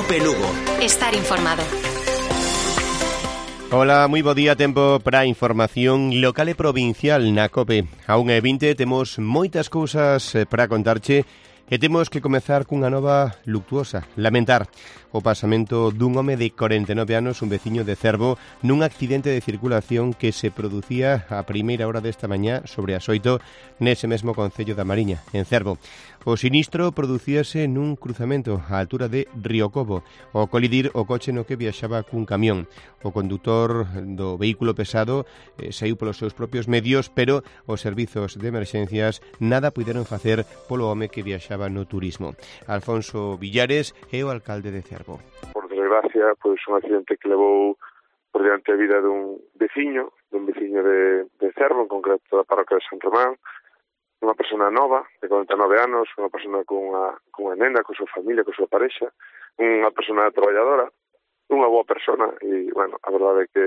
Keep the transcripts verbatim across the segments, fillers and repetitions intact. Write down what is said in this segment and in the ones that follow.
COPE Lugo. Estar informado. Ola, moi bo día, tempo para a información local e provincial na COPE. A unha e vinte temos moitas cousas para contarche e temos que comezar cunha nova luctuosa. Lamentar o pasamento dun home de corenta e nove anos, un veciño de Cervo, nun accidente de circulación que se producía a primeira hora desta mañá sobre as oito nese mesmo concello da Mariña, en Cervo. O sinistro producíase nun cruzamento á altura de Riocobo, ao colidir o coche no que viaxaba cun camión. O condutor do vehículo pesado eh, saiu polos seus propios medios, pero os servizos de emerxencias nada puideron facer polo home que viaxaba no turismo. Alfonso Villares é o alcalde de Cervo. Por desgracia, pois un accidente que levou por diante a vida dun veciño, dun veciño de, de Cervo, en concreto da parroquia de San Román, unha persona nova, de corenta e nove anos, unha persona cunha, cunha nena, con súa familia, con súa parexa, unha persona traballadora, unha boa persona, e, bueno, a verdade é que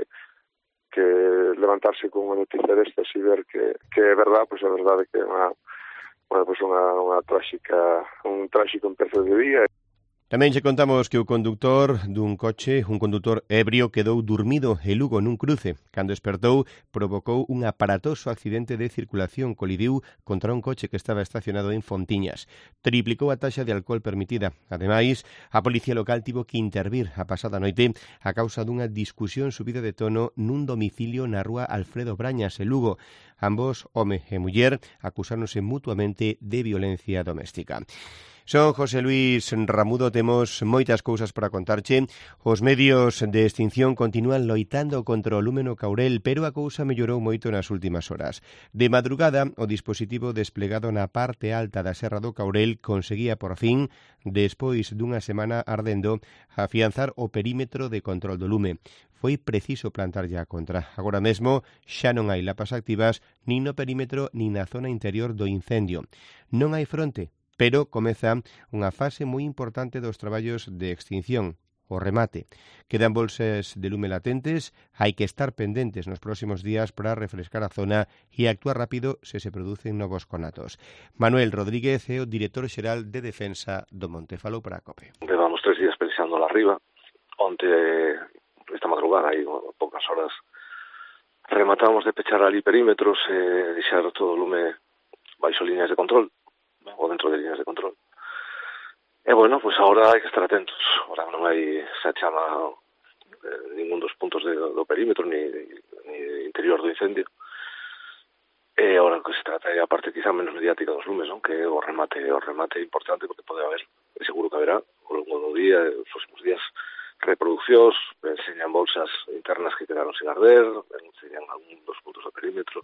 que levantarse con unha noticia destas e ver que, que é verdade, pois a verdade é que é unha, bueno, pois unha, unha tráxica, un tráxico empezo de día. Tamén che contamos que o conductor dun coche, un condutor ebrio, quedou durmido en Lugo nun cruce. Cando despertou, provocou un aparatoso accidente de circulación, colidiu contra un coche que estaba estacionado en Fontiñas. Triplicou a taxa de alcohol permitida. Ademais, a policía local tivo que intervir a pasada noite a causa dunha discusión subida de tono nun domicilio na rúa Alfredo Brañas, en Lugo. Ambos, home e muller, acusáronse mutuamente de violencia doméstica. Son José Luis Ramudo, temos moitas cousas para contarche. Os medios de extinción continúan loitando contra o lume no Caurel, pero a cousa mellorou moito nas últimas horas. De madrugada, o dispositivo desplegado na parte alta da Serra do Caurel conseguía por fin, despois dunha semana ardendo, afianzar o perímetro de control do lume. Foi preciso plantarlle a contra. Agora mesmo xa non hai lapas activas nin no perímetro nin na zona interior do incendio. Non hai fronte, pero comeza unha fase moi importante dos traballos de extinción, o remate. Quedan bolsas de lume latentes, hai que estar pendentes nos próximos días para refrescar a zona e actuar rápido se se producen novos conatos. Manuel Rodríguez é o director xeral de Defensa do Monte. Falou para a COPE. Levamos tres días pensando lá arriba. Onte, esta madrugada, aí, poucas horas, rematamos de pechar ali perímetros e deixar todo o lume baixo líneas de control, ou dentro de líneas de control. E, bueno, pois pues agora hai que estar atentos. Agora non hai, se chama eh, ningún dos puntos de, do perímetro, ni, ni interior do incendio. E agora que se trata é a parte quizá menos mediática dos lumes, non? Que o remate, o remate é importante porque pode haber, e seguro que haberá, ao longo do día, os próximos días, reproduccións, enseñan bolsas internas que quedaron sin arder, enseñan algún dos puntos do perímetro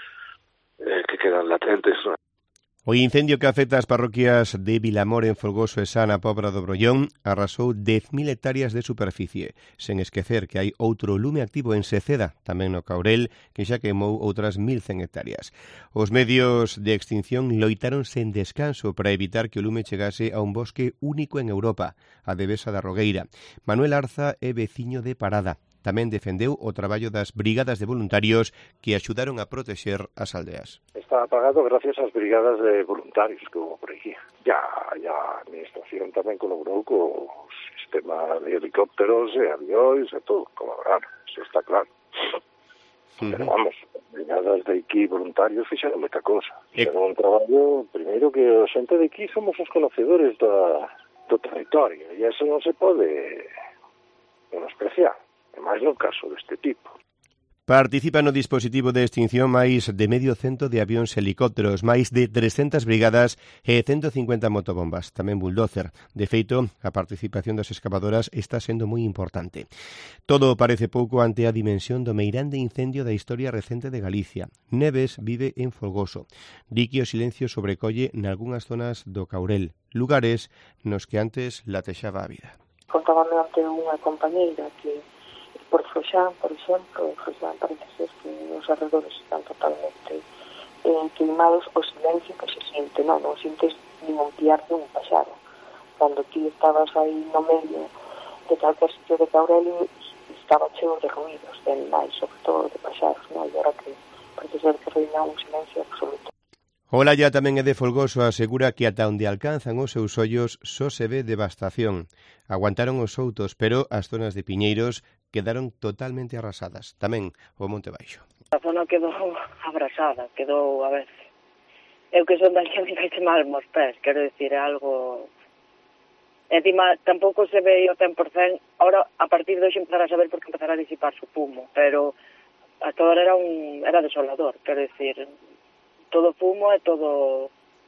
eh, que quedan latentes, non? O incendio que afecta as parroquias de Vilamor en Folgoso e Sa na Pobra do Brollón arrasou dez mil hectáreas de superficie, sen esquecer que hai outro lume activo en Seceda, tamén no Caurel, que xa queimou outras mil cen hectáreas. Os medios de extinción loitaron sen descanso para evitar que o lume chegase a un bosque único en Europa, a Devesa da Rogueira. Manuel Arza é veciño de Parada. Tamén defendeu o traballo das brigadas de voluntarios que axudaron a protexer as aldeas. Está apagado gracias ás brigadas de voluntarios que hubo por aquí. Ya, ya a administración tamén colaborou co sistema de helicópteros e avións e todo, colaborar, eso está claro. Uh-huh. Pero vamos, brigadas de aquí voluntarios fixeron moita cosa. Fixeron un traballo, primeiro que a xente de aquí somos os conocedores da, do territorio e eso non se pode menospreciar. E máis no caso deste tipo. Participa no dispositivo de extinción máis de medio cento de avións e helicópteros, máis de trescentas brigadas e ciento cincuenta motobombas, tamén bulldozer. De feito, a participación das excavadoras está sendo moi importante. Todo parece pouco ante a dimensión do meirande incendio da historia recente de Galicia. Neves vive en Folgoso. Di que o silencio sobrecolle nalgúnas zonas do Caurel, lugares nos que antes latexaba a vida. Contábame ante unha compañeira que por Froxán, por exemplo, Froxán parece ser que os arredores están totalmente eh, queimados, o silencio que se siente, non, non sientes nin un piar de un paxaro. Cando ti estabas aí no medio de calquer sitio de Caurel, estaba cheo de ruidos, de animais, sobre todo de paxaros, non? E agora que parece ser que reina un silencio absoluto. O Laia tamén é de folgoso, asegura que ata onde alcanzan os seus ollos só se ve devastación. Aguantaron os soutos, pero as zonas de piñeiros quedaron totalmente arrasadas. Tamén o Monte Baixo. A zona quedou abrasada, quedou, a ver, eu que son daqui a mí caíse mal mos pés, quero dicir, é algo... Encima, tampouco se ve o cen por cen, ahora, a partir de hoxe empezar a saber porque empezar a disiparse o fumo, pero hasta ahora era un era desolador, quero dicir, todo fumo e todo...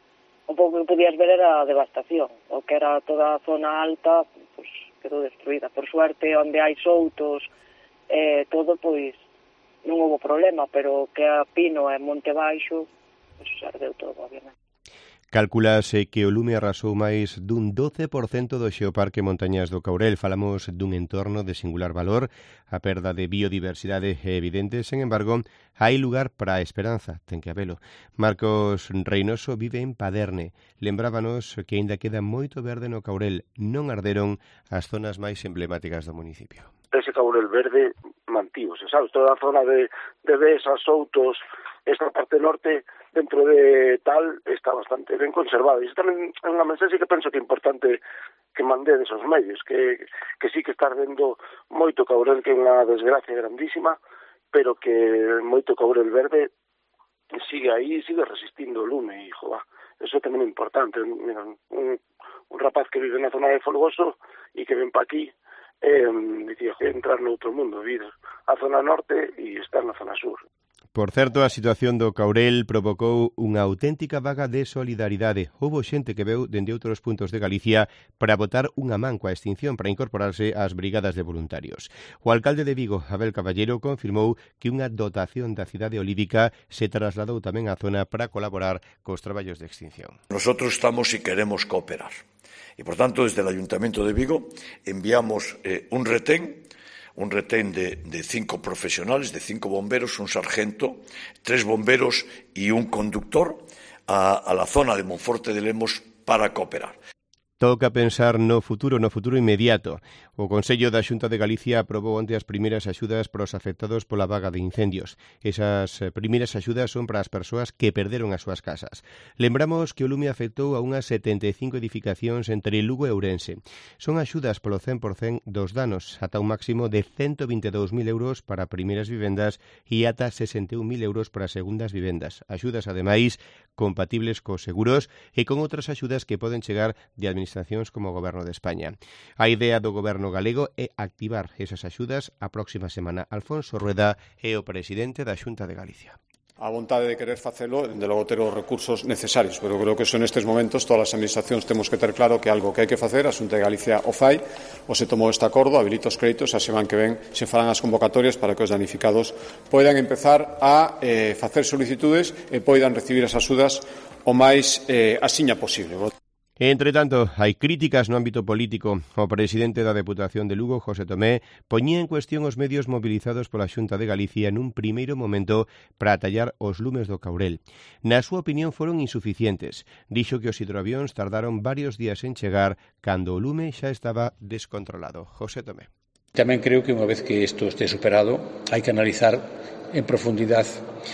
O pouco que podías ver era a devastación, o que era toda a zona alta, pues, quedou destruída. Por suerte, onde hai soutos, eh, todo, pois, non houve problema, pero que a Pino e Monte Baixo, pois, ardeu todo, obviamente. Calculase que o lume arrasou máis dun doce por cento do xeoparque Montañas do Caurel. Falamos dun entorno de singular valor. A perda de biodiversidade é evidente, sen embargo, hai lugar para a esperanza, ten que habelo. Marcos Reynoso vive en Paderne. Lembrábanos que aínda queda moito verde no Caurel. Non arderon as zonas máis emblemáticas do municipio. Ese Caurel verde mantívose, sabes? Toda a zona de, de Besas, Soutos, esta parte norte, dentro de tal, está bastante ben conservada. E isto tamén é unha mensaxe que penso que é importante que mandedes aos medios, que, que sí que está ardendo moito Caurel, que é unha desgracia grandísima, pero que moito Caurel verde sigue aí, sigue resistindo o lume, e, jova, eso tamén é importante. Mira, un, un rapaz que vive na zona de Folgoso e que ven pa aquí, eh, dicía, entrar noutro mundo, vir a zona norte e estar na zona sur. Por certo, a situación do Caurel provocou unha auténtica vaga de solidaridade. Houbo xente que veu dende outros puntos de Galicia para botar unha man coa extinción para incorporarse ás brigadas de voluntarios. O alcalde de Vigo, Abel Caballero, confirmou que unha dotación da cidade olívica se trasladou tamén á zona para colaborar cos traballos de extinción. Nosotros estamos y queremos cooperar. Y por tanto, desde el Ayuntamiento de Vigo enviamos eh, un retén un retén de, de cinco profesionales, de cinco bomberos, un sargento, tres bomberos y un conductor a, a la zona de Monforte de Lemos para cooperar. Toca pensar no futuro, no futuro inmediato. O Consello da Xunta de Galicia aprobou onte as primeiras axudas para os afectados pola vaga de incendios. Esas primeiras axudas son para as persoas que perderon as súas casas. Lembramos que o lume afectou a unhas setenta e cinco edificacións entre Lugo e Ourense. Son axudas polo cen por cen dos danos, ata un máximo de ciento veinte e dous mil euros para primeiras vivendas e ata sesenta e un mil euros para segundas vivendas. Axudas, ademais, compatibles cos seguros e con outras axudas que poden chegar de administracións como o Goberno de España. A idea do Goberno galego é activar esas axudas a próxima semana. Alfonso Rueda é o presidente da Xunta de Galicia. A vontade de querer facelo, de logo ter os recursos necesarios, pero creo que eso nestes momentos todas as administracións temos que ter claro que algo que hai que facer, a Xunta de Galicia o fai, o se tomou este acordo, habilita os créditos, a semana que ven se farán as convocatorias para que os danificados poidan empezar a eh, facer solicitudes e poidan recibir as axudas o máis eh, asiña posible. Entre tanto, hai críticas no ámbito político. O presidente da Deputación de Lugo, José Tomé, poñía en cuestión os medios mobilizados pola Xunta de Galicia nun primeiro momento para atallar os lumes do Caurel. Na súa opinión foron insuficientes. Dixo que os hidroavións tardaron varios días en chegar cando o lume xa estaba descontrolado. José Tomé. Tamén creo que unha vez que isto este superado hai que analizar en profundidade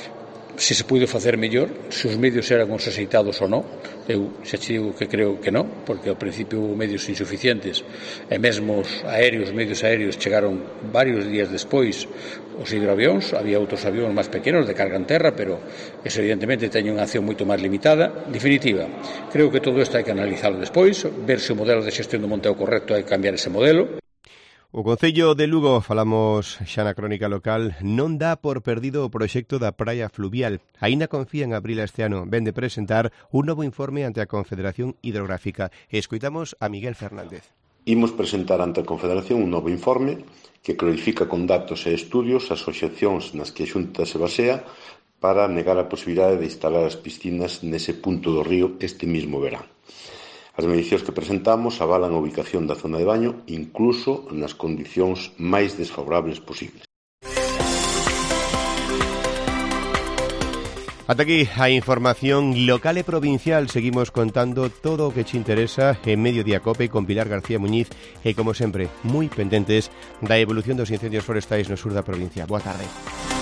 se se puido facer mellor, se os medios eran os aceitados ou non. Eu xa te digo que creo que non, porque ao principio houve medios insuficientes e mesmo os aéreos, medios aéreos chegaron varios días despois os hidroavións, había outros avións máis pequenos de carga en terra, pero eso evidentemente teña unha acción moito máis limitada. En definitiva, creo que todo isto hai que analizarlo despois, ver se o modelo de xestión do monte é o correcto, hai que cambiar ese modelo. O Concello de Lugo, falamos xa na crónica local, non dá por perdido o proxecto da praia fluvial. Aínda confía en abril este ano. Ven de presentar un novo informe ante a Confederación Hidrográfica. Escoitamos a Miguel Fernández. Imos presentar ante a Confederación un novo informe que clarifica con datos e estudios as obxeccións nas que a Xunta se basea para negar a posibilidade de instalar as piscinas nese punto do río este mismo verán. As medicións que presentamos avalan a ubicación da zona de baño incluso nas condicións máis desfavorables posibles. Ata aquí a información local e provincial. Seguimos contando todo o que te interesa en Mediodía Cope con Pilar García Muñiz e, como sempre, moi pendentes da evolución dos incendios forestais no sur da provincia. Boa tarde.